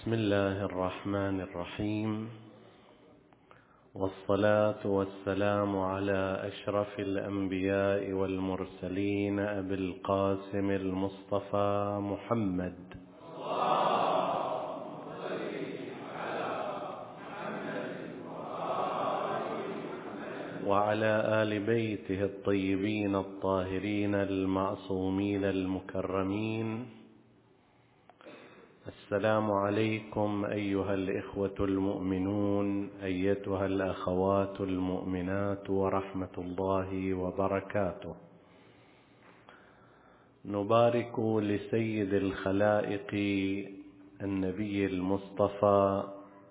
بسم الله الرحمن الرحيم، والصلاة والسلام على أشرف الأنبياء والمرسلين أبي القاسم المصطفى محمد وعلى آل بيته الطيبين الطاهرين المعصومين المكرمين. السلام عليكم أيها الإخوة المؤمنون، أيتها الأخوات المؤمنات، ورحمة الله وبركاته. نبارك لسيد الخلائق النبي المصطفى،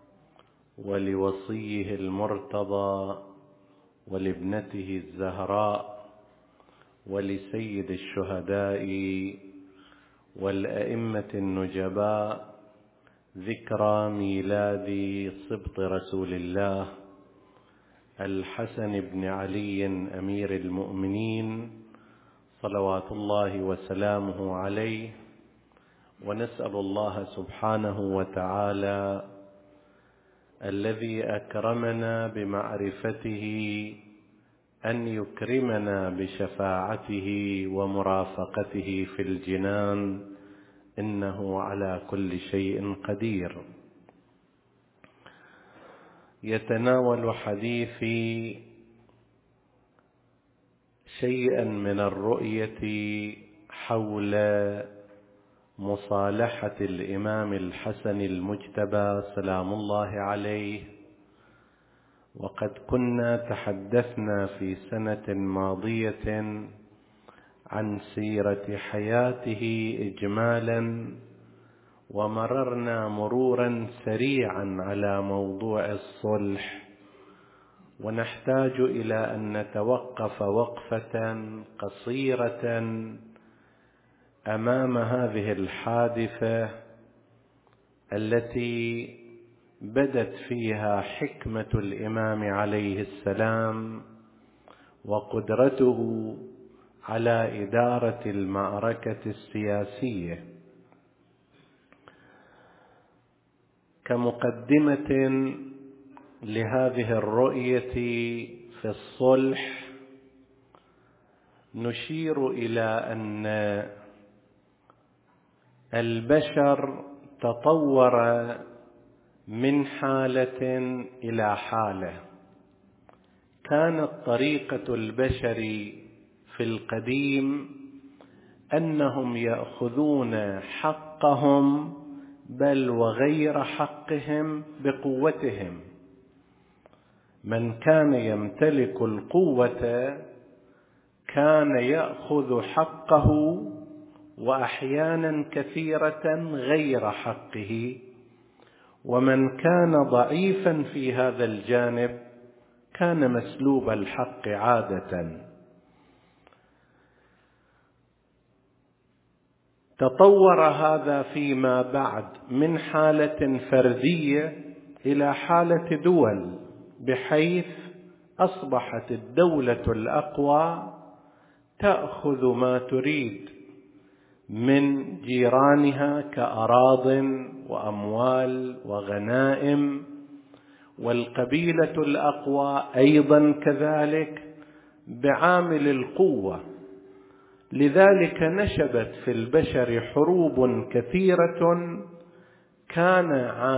ولوصيه المرتضى، ولابنته الزهراء، ولسيد الشهداء والأئمة النجباء ذكرى ميلاد سبط رسول الله الحسن بن علي أمير المؤمنين صلوات الله وسلامه عليه. ونسأل الله سبحانه وتعالى الذي أكرمنا بمعرفته أن يكرمنا بشفاعته ومرافقته في الجنان، إنه على كل شيء قدير. يتناول حديثي شيئا من الرؤية حول مصالحة الإمام الحسن المجتبى سلام الله عليه. وقد كنا تحدثنا في سنة ماضية عن سيرة حياته إجمالا، ومررنا مرورا سريعا على موضوع الصلح، ونحتاج إلى أن نتوقف وقفة قصيرة أمام هذه الحادثة التي بدت فيها حكمة الإمام عليه السلام وقدرته على إدارة المعركة السياسية. كمقدمة لهذه الرؤية في الصلح، نشير إلى أن البشر تطور من حالة إلى حالة. كانت طريقة البشر في القديم أنهم يأخذون حقهم بل وغير حقهم بقوتهم. من كان يمتلك القوة كان يأخذ حقه، وأحيانا كثيرة غير حقه. ومن كان ضعيفا في هذا الجانب كان مسلوب الحق عادة. تطور هذا فيما بعد من حالة فردية إلى حالة دول، بحيث أصبحت الدولة الأقوى تأخذ ما تريد من جيرانها كأراضٍ وأموال وغنائم، والقبيلة الأقوى أيضا كذلك بعامل القوة. لذلك نشبت في البشر حروب كثيرة كان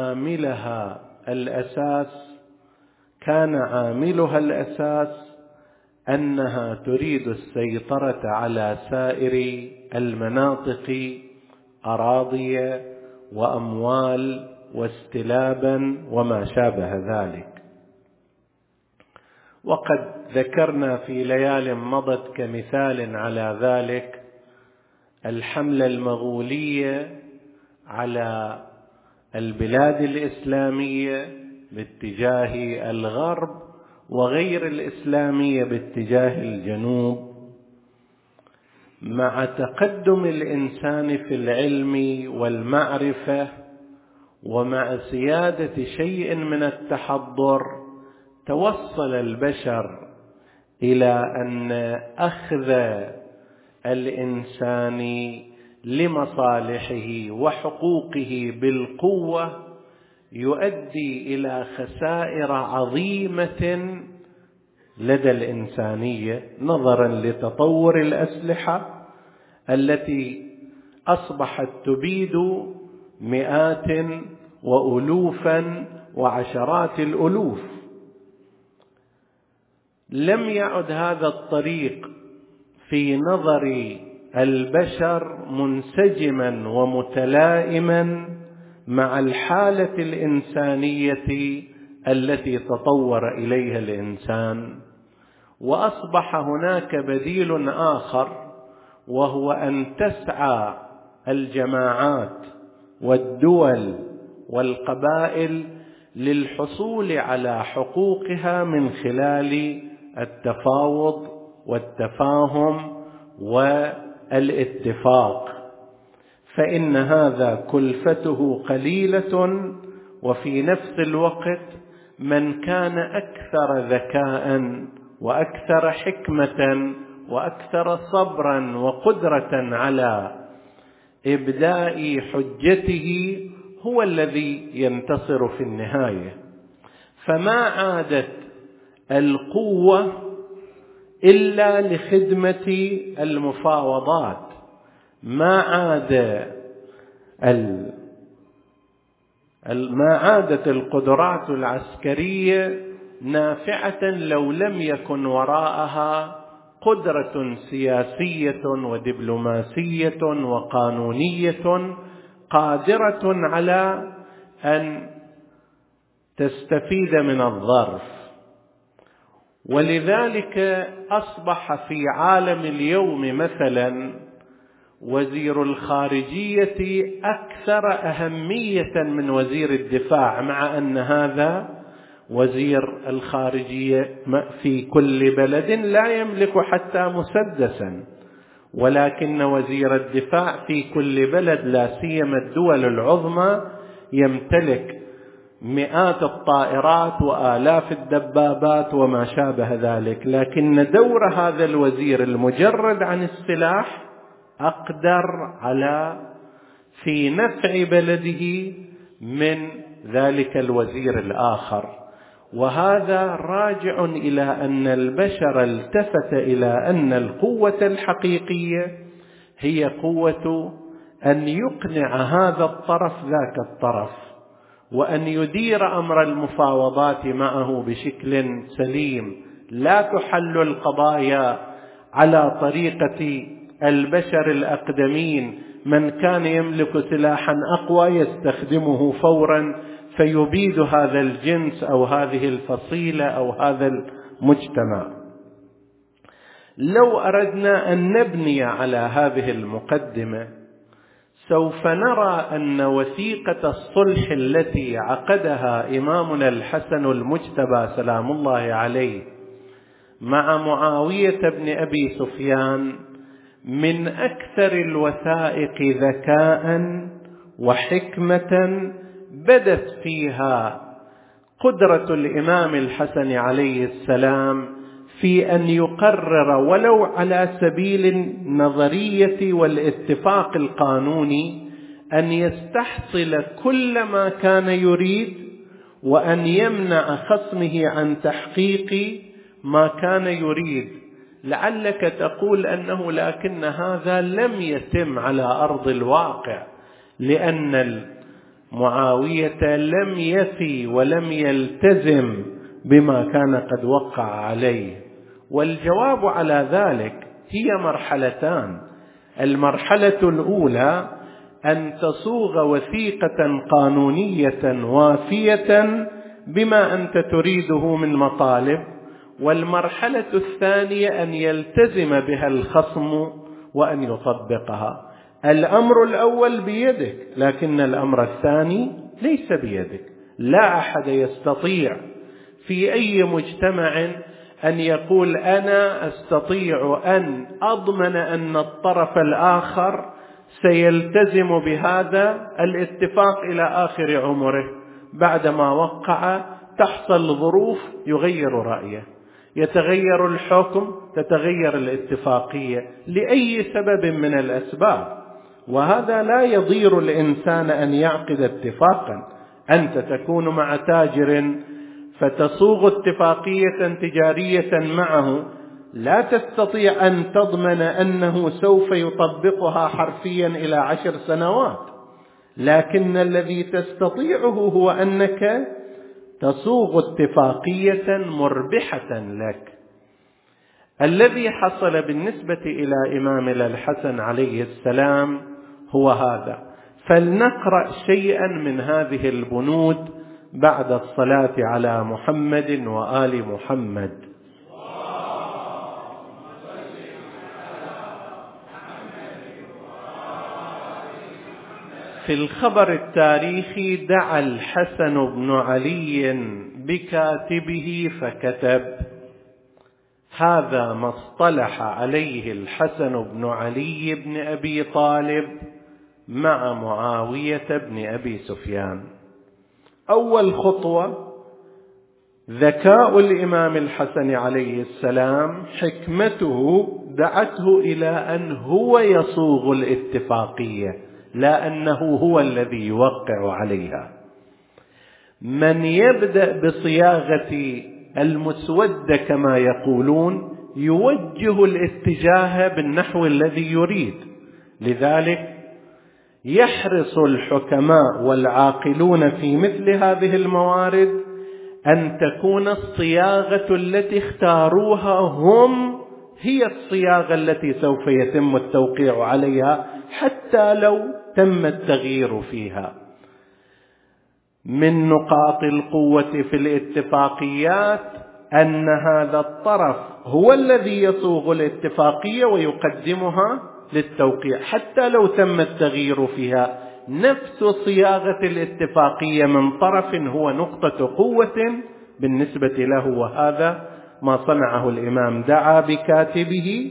عاملها الأساس أنها تريد السيطرة على سائر المناطق، أراضي وأموال واستلابا وما شابه ذلك. وقد ذكرنا في ليال مضت كمثال على ذلك الحملة المغولية على البلاد الإسلامية باتجاه الغرب، وغير الإسلامية باتجاه الجنوب. مع تقدم الإنسان في العلم والمعرفة، ومع سيادة شيء من التحضر، توصل البشر إلى أن أخذ الإنسان لمصالحه وحقوقه بالقوة يؤدي إلى خسائر عظيمة لدى الإنسانية، نظرا لتطور الأسلحة التي أصبحت تبيد مئات وألوفا وعشرات الألوف. لم يعد هذا الطريق في نظر البشر منسجما ومتلائما مع الحالة الإنسانية التي تطور إليها الإنسان، وأصبح هناك بديل آخر، وهو أن تسعى الجماعات والدول والقبائل للحصول على حقوقها من خلال التفاوض والتفاهم والاتفاق، فإن هذا كلفته قليلة، وفي نفس الوقت من كان أكثر ذكاء وأكثر حكمة وأكثر صبرا وقدرة على إبداء حجته هو الذي ينتصر في النهاية. فما عادت القوة إلا لخدمة المفاوضات، ما عادت القدرات العسكرية نافعة لو لم يكن وراءها قدرة سياسية ودبلوماسية وقانونية قادرة على أن تستفيد من الظرف. ولذلك أصبح في عالم اليوم مثلا وزير الخارجية أكثر أهمية من وزير الدفاع، مع أن هذا وزير الخارجية في كل بلد لا يملك حتى مسدسا، ولكن وزير الدفاع في كل بلد لا سيما الدول العظمى يمتلك مئات الطائرات وآلاف الدبابات وما شابه ذلك. لكن دور هذا الوزير المجرد عن السلاح أقدر على في نفع بلده من ذلك الوزير الآخر. وهذا راجع إلى أن البشر التفت إلى أن القوة الحقيقية هي قوة أن يقنع هذا الطرف ذاك الطرف، وأن يدير أمر المفاوضات معه بشكل سليم، لا تحل القضايا على طريقة البشر الأقدمين، من كان يملك سلاحا أقوى يستخدمه فورا فيبيد هذا الجنس أو هذه الفصيلة أو هذا المجتمع. لو أردنا أن نبني على هذه المقدمة سوف نرى أن وثيقة الصلح التي عقدها إمامنا الحسن المجتبى سلام الله عليه مع معاوية بن أبي سفيان من أكثر الوثائق ذكاء وحكمة بدت فيها قدرة الإمام الحسن عليه السلام في أن يقرر ولو على سبيل النظرية والاتفاق القانوني أن يستحصل كل ما كان يريد، وأن يمنع خصمه عن تحقيق ما كان يريد. لعلك تقول أنه لكن هذا لم يتم على أرض الواقع، لأن معاوية لم يفي ولم يلتزم بما كان قد وقع عليه. والجواب على ذلك هي مرحلتان. المرحلة الأولى أن تصوغ وثيقة قانونية وافية بما أنت تريده من مطالب، والمرحلة الثانية أن يلتزم بها الخصم وأن يطبقها. الأمر الأول بيدك، لكن الأمر الثاني ليس بيدك. لا أحد يستطيع في أي مجتمع أن يقول أنا أستطيع أن أضمن أن الطرف الآخر سيلتزم بهذا الاتفاق إلى آخر عمره. بعدما وقع تحصل ظروف يغير رأيه، يتغير الحكم، تتغير الاتفاقية لأي سبب من الأسباب. وهذا لا يضير الإنسان أن يعقد اتفاقا. أنت تكون مع تاجر فتصوغ اتفاقية تجارية معه، لا تستطيع أن تضمن أنه سوف يطبقها حرفيا إلى 10 سنوات، لكن الذي تستطيعه هو أنك تصوغ اتفاقية مربحة لك. الذي حصل بالنسبة إلى إمامنا الحسن عليه السلام هو هذا. فلنقرأ شيئا من هذه البنود بعد الصلاة على محمد وآل محمد. في الخبر التاريخي دعا الحسن بن علي بكاتبه فكتب: هذا ما اصطلح عليه الحسن بن علي بن أبي طالب مع معاوية بن أبي سفيان. أول خطوة ذكاء الإمام الحسن عليه السلام، حكمته دعته إلى أن هو يصوغ الاتفاقية، لا أنه هو الذي يوقع عليها. من يبدأ بصياغة المسودة كما يقولون يوجه الاتجاه بالنحو الذي يريد. لذلك يحرص الحكماء والعاقلون في مثل هذه الموارد أن تكون الصياغة التي اختاروها هم هي الصياغة التي سوف يتم التوقيع عليها، حتى لو تم التغيير فيها. من نقاط القوة في الاتفاقيات أن هذا الطرف هو الذي يصوغ الاتفاقية ويقدمها للتوقيع، حتى لو تم التغيير فيها. نفس صياغة الاتفاقية من طرف هو نقطة قوة بالنسبة له، وهذا ما صنعه الإمام. دعا بكاتبه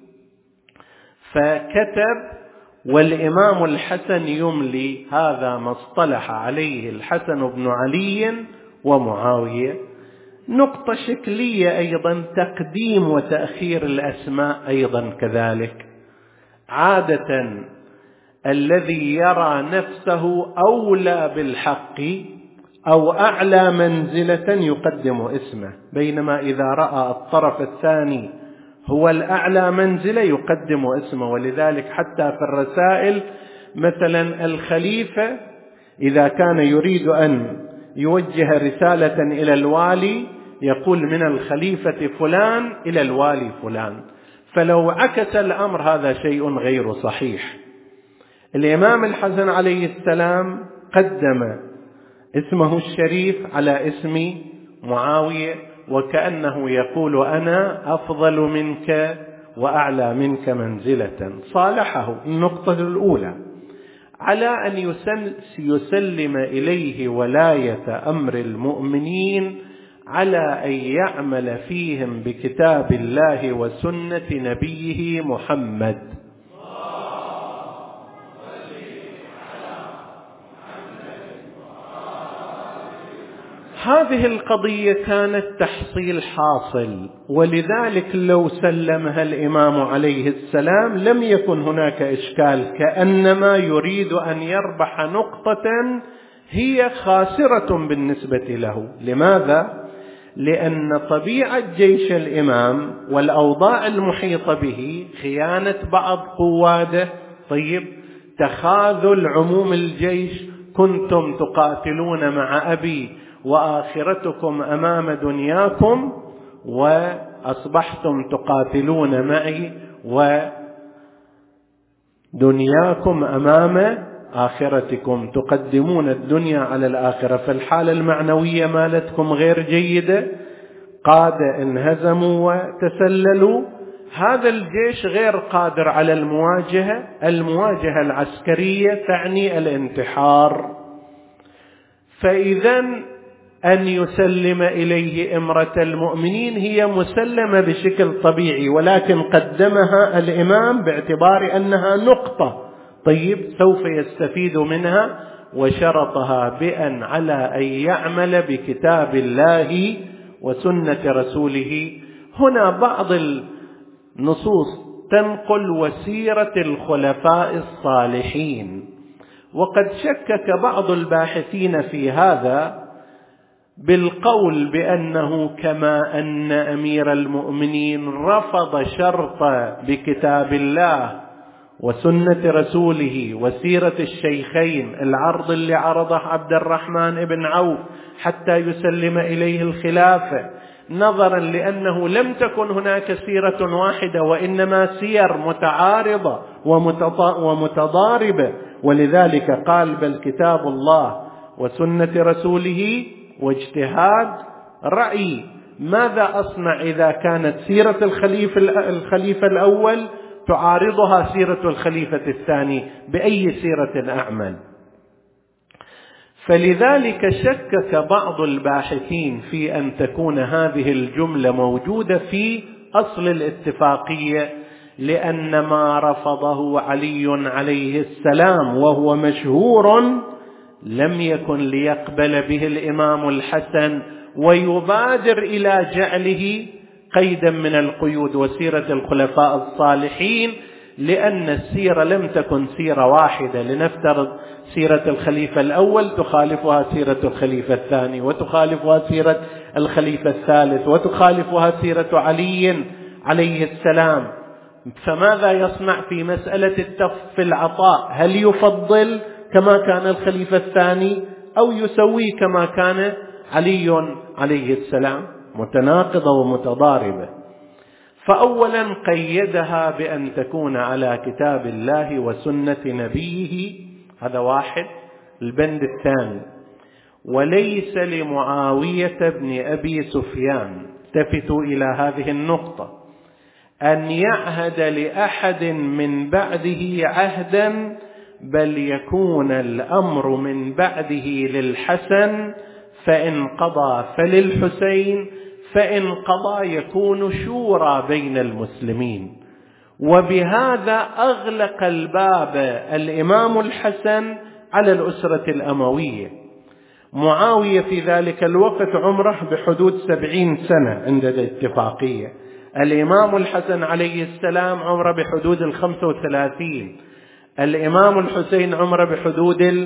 فكتب، والإمام الحسن يملي: هذا ما اصطلح عليه الحسن بن علي ومعاوية. نقطة شكلية أيضا، تقديم وتأخير الأسماء أيضا كذلك. عادة الذي يرى نفسه أولى بالحق أو أعلى منزلة يقدم اسمه، بينما إذا رأى الطرف الثاني هو الأعلى منزلة يقدم اسمه. ولذلك حتى في الرسائل مثلا الخليفة إذا كان يريد أن يوجه رسالة إلى الوالي يقول: من الخليفة فلان إلى الوالي فلان. فلو عكس الأمر هذا شيء غير صحيح. الإمام الحسن عليه السلام قدم اسمه الشريف على اسم معاوية، وكأنه يقول: أنا أفضل منك وأعلى منك منزلة. صالحه. النقطة الأولى على أن يسلم إليه ولاية أمر المؤمنين، على أن يعمل فيهم بكتاب الله وسنة نبيه محمد. هذه القضية كانت تحصيل حاصل، ولذلك لو سلمها الإمام عليه السلام لم يكن هناك إشكال، كأنما يريد أن يربح نقطة هي خاسرة بالنسبة له. لماذا؟ لأن طبيعة جيش الإمام والأوضاع المحيطة به، خيانة بعض قواده، تخاذل عموم الجيش: كنتم تقاتلون مع أبي وآخرتكم أمام دنياكم، وأصبحتم تقاتلون معي ودنياكم أمام آخرتكم، تقدمون الدنيا على الآخرة. فالحالة المعنوية مالتكم غير جيدة، قادة انهزموا وتسللوا، هذا الجيش غير قادر على المواجهة العسكرية تعني الانتحار. فإذا أن يسلم إليه إمرة المؤمنين هي مسلمة بشكل طبيعي، ولكن قدمها الإمام باعتبار أنها نقطة سوف يستفيد منها، وشرطها بأن على أن يعمل بكتاب الله وسنة رسوله. هنا بعض النصوص تنقل وسيرة الخلفاء الصالحين. وقد شكك بعض الباحثين في هذا بالقول بأنه كما أن أمير المؤمنين رفض شرط بكتاب الله وسنة رسوله وسيرة الشيخين العرض اللي عرضه عبد الرحمن بن عوف حتى يسلم إليه الخلافة، نظرا لأنه لم تكن هناك سيرة واحدة وإنما سير متعارضة ومتضاربة، ولذلك قال بل كتاب الله وسنة رسوله واجتهاد رأي. ماذا أصنع إذا كانت سيرة الخليفة الأول تعارضها سيرة الخليفة الثاني؟ بأي سيرة أعمل؟ فلذلك شكك بعض الباحثين في أن تكون هذه الجملة موجودة في أصل الاتفاقية، لأن ما رفضه علي عليه السلام وهو مشهور لم يكن ليقبل به الإمام الحسن ويبادر إلى جعله قيدا من القيود وسيرة الخلفاء الصالحين، لأن السيرة لم تكن سيرة واحدة. لنفترض سيرة الخليفة الأول تخالفها سيرة الخليفة الثاني، وتخالفها سيرة الخليفة الثالث، وتخالفها سيرة علي عليه السلام. فماذا يصنع في مسألة في العطاء؟ هل يفضل كما كان الخليفة الثاني أو يسوي كما كان علي عليه السلام؟ متناقضة ومتضاربة. فأولا قيدها بأن تكون على كتاب الله وسنة نبيه، هذا واحد. البند الثاني: وليس لمعاوية بن أبي سفيان، التفتوا إلى هذه النقطة، أن يعهد لأحد من بعده عهدا، بل يكون الأمر من بعده للحسن، فإن قضى فللحسين، فإن قضى يكون شورى بين المسلمين. وبهذا أغلق الباب الإمام الحسن على الأسرة الأموية. معاوية في ذلك الوقت عمره بحدود 70 سنة عند الاتفاقية، الإمام الحسن عليه السلام عمره بحدود 35، الإمام الحسين عمره بحدود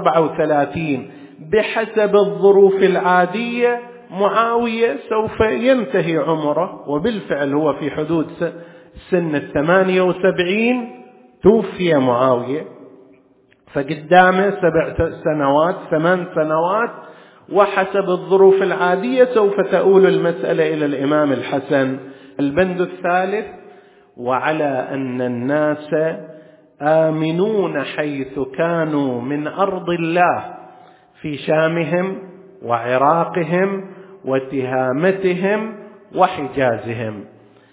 34. بحسب الظروف العادية معاوية سوف ينتهي عمره، وبالفعل هو في حدود سن 78 توفي معاوية، فقدامه 7 سنوات 8 سنوات، وحسب الظروف العادية سوف تؤول المسألة إلى الإمام الحسن. البند الثالث: وعلى أن الناس آمنون حيث كانوا من أرض الله في شامهم وعراقهم وتهامتهم وحجازهم.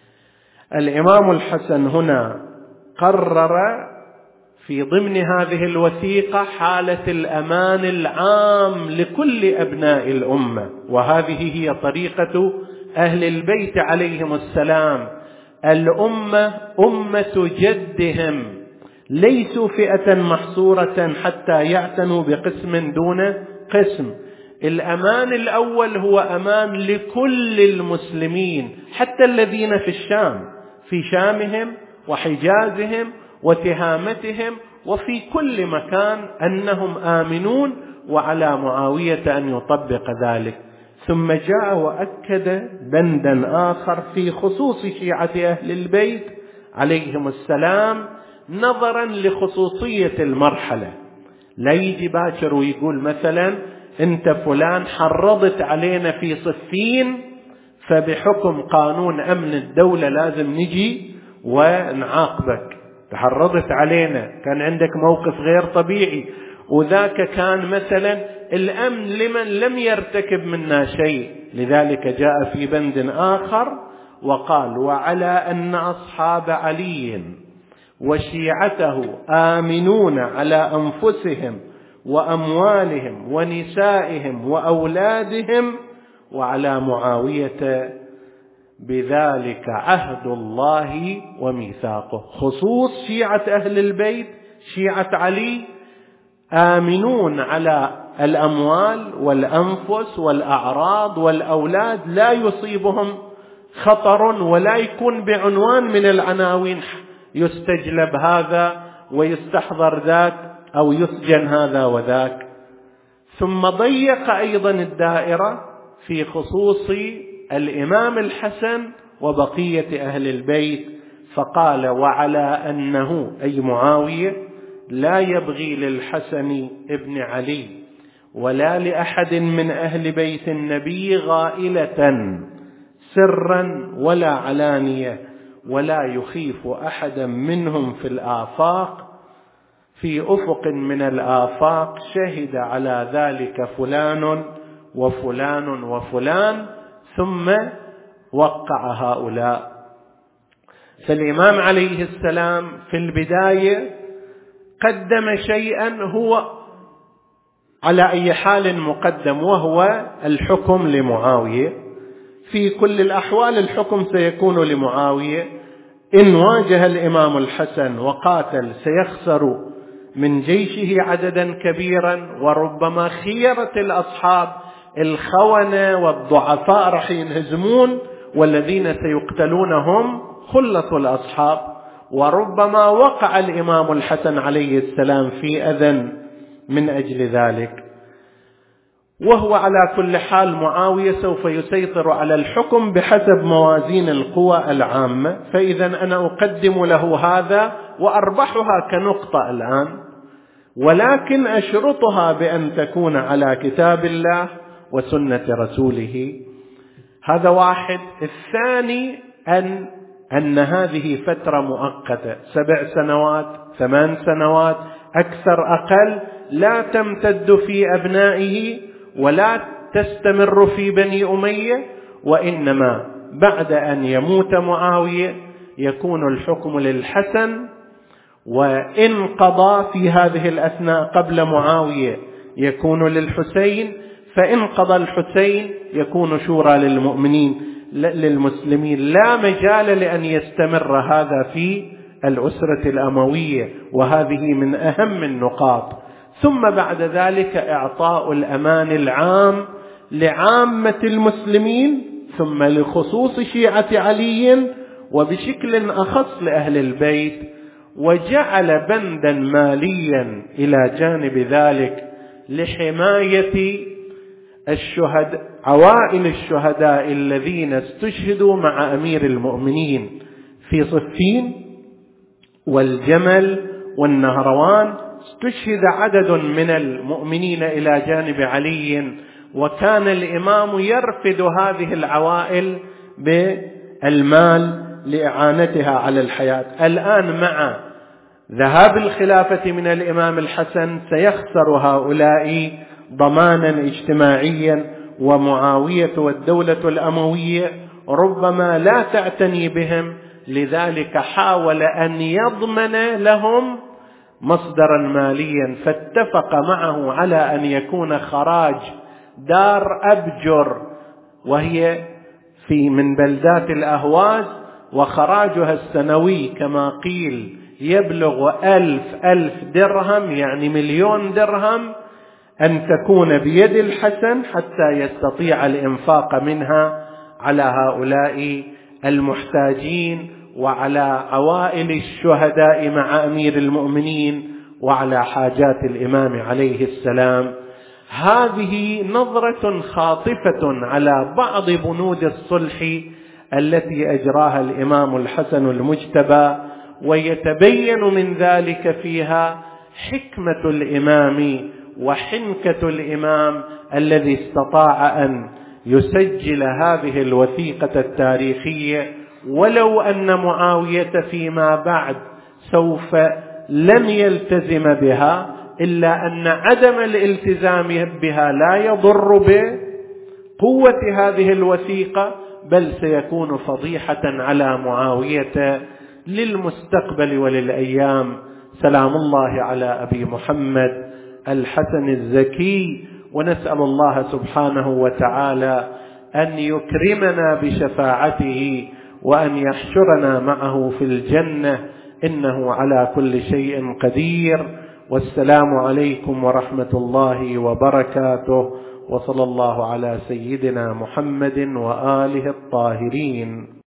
الإمام الحسن هنا قرر في ضمن هذه الوثيقة حالة الأمان العام لكل أبناء الأمة، وهذه هي طريقة أهل البيت عليهم السلام. الأمة أمة جدهم، ليسوا فئة محصورة حتى يعتنوا بقسم دون قسم. الأمان الأول هو أمان لكل المسلمين، حتى الذين في الشام، في شامهم وحجازهم وتهامتهم وفي كل مكان أنهم آمنون، وعلى معاوية أن يطبق ذلك. ثم جاء وأكد بندا آخر في خصوص شيعة أهل البيت عليهم السلام، نظرا لخصوصية المرحلة. لا يجي باكر ويقول مثلا أنت فلان حرضت علينا في صفين، فبحكم قانون أمن الدولة لازم نجي ونعاقبك، تحرضت علينا، كان عندك موقف غير طبيعي، وذاك كان مثلا الأمن لمن لم يرتكب منا شيء. لذلك جاء في بند آخر وقال: وعلى أن أصحاب علي وشيعته آمنون على أنفسهم وأموالهم ونسائهم وأولادهم، وعلى معاوية بذلك عهد الله وميثاقه. خصوص شيعة أهل البيت، شيعة علي، آمنون على الأموال والأنفس والأعراض والأولاد، لا يصيبهم خطر ولا يكون بعنوان من العناوين يستجلب هذا ويستحضر ذاك أو يسجن هذا وذاك. ثم ضيق أيضا الدائرة في خصوص الإمام الحسن وبقية أهل البيت، فقال: وعلى أنه أي معاوية لا يبغي للحسن ابن علي ولا لأحد من أهل بيت النبي غائلة سرا ولا علانية، ولا يخيف أحدا منهم في الآفاق، في أفق من الآفاق شهد على ذلك فلان وفلان وفلان، ثم وقع هؤلاء. فالإمام عليه السلام في البداية قدم شيئا هو على أي حال مقدم، وهو الحكم لمعاوية. في كل الأحوال الحكم سيكون لمعاوية. إن واجه الإمام الحسن وقاتل سيخسر من جيشه عددا كبيرا، وربما خيرة الأصحاب الخونة والضعفاء رح ينهزمون، والذين سيقتلون هم خلة الأصحاب. وربما وقع الإمام الحسن عليه السلام في أذى من أجل ذلك. وهو على كل حال معاوية سوف يسيطر على الحكم بحسب موازين القوى العامة، فإذا أنا أقدم له هذا وأربحها كنقطة الآن، ولكن أشرطها بأن تكون على كتاب الله وسنة رسوله. هذا واحد. الثاني أن هذه فترة مؤقتة، 7 سنوات 8 سنوات أكثر أقل، لا تمتد في أبنائه ولا تستمر في بني أمية، وإنما بعد أن يموت معاوية يكون الحكم للحسن، وإن قضى في هذه الأثناء قبل معاوية يكون للحسين، فإن قضى الحسين يكون شورى للمسلمين. لا مجال لأن يستمر هذا في الأسرة الأموية، وهذه من أهم النقاط. ثم بعد ذلك إعطاء الأمان العام لعامة المسلمين، ثم لخصوص شيعة علي، وبشكل أخص لأهل البيت، وجعل بندا ماليا إلى جانب ذلك لحماية عوائل الشهداء الذين استشهدوا مع أمير المؤمنين في صفين والجمل والنهروان. استشهد عدد من المؤمنين إلى جانب علي، وكان الإمام يرفد هذه العوائل بالمال لإعانتها على الحياة. الآن مع ذهاب الخلافة من الإمام الحسن سيخسر هؤلاء ضمانا اجتماعيا، ومعاوية والدولة الأموية ربما لا تعتني بهم، لذلك حاول أن يضمن لهم مصدرا ماليا، فاتفق معه على أن يكون خراج دار أبجر، وهي من بلدات الأهواز، وخراجها السنوي كما قيل يبلغ 1000 درهم، يعني 1,000,000 درهم، أن تكون بيد الحسن حتى يستطيع الإنفاق منها على هؤلاء المحتاجين، وعلى عوائل الشهداء مع أمير المؤمنين، وعلى حاجات الإمام عليه السلام. هذه نظرة خاطفة على بعض بنود الصلح التي أجراها الإمام الحسن المجتبى، ويتبين من ذلك فيها حكمة الإمام وحنكة الإمام الذي استطاع أن يسجل هذه الوثيقة التاريخية، ولو أن معاوية فيما بعد سوف لم يلتزم بها، إلا أن عدم الالتزام بها لا يضر بقوة هذه الوثيقة، بل سيكون فضيحة على معاوية للمستقبل وللأيام. سلام الله على أبي محمد الحسن الزكي، ونسأل الله سبحانه وتعالى أن يكرمنا بشفاعته وأن يحشرنا معه في الجنة، إنه على كل شيء قدير. والسلام عليكم ورحمة الله وبركاته، وصلى الله على سيدنا محمد وآله الطاهرين.